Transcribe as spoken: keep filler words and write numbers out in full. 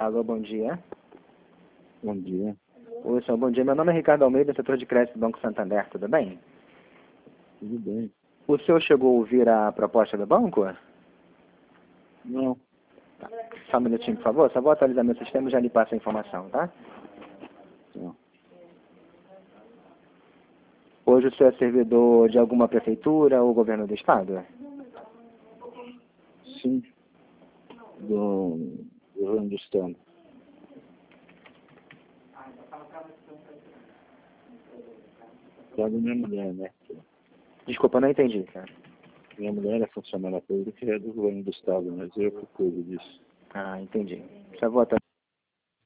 Alô, bom dia. Bom dia. Oi, senhor, bom dia. Meu nome é Ricardo Almeida, setor de crédito do Banco Santander, tudo bem? Tudo bem? O senhor chegou a ouvir a proposta do banco? Não. Tá. Só um minutinho, por favor. Só vou atualizar meu sistema e já lhe passo a informação, tá? Não. Hoje o senhor é servidor de alguma prefeitura ou governo do estado? Sim. Do governo do estado. Da minha mulher, né? Desculpa, eu não entendi, cara. Minha mulher é funcionária pública e é do governo do estado, mas eu que cuido disso. Ah, entendi. Só vou atualizar.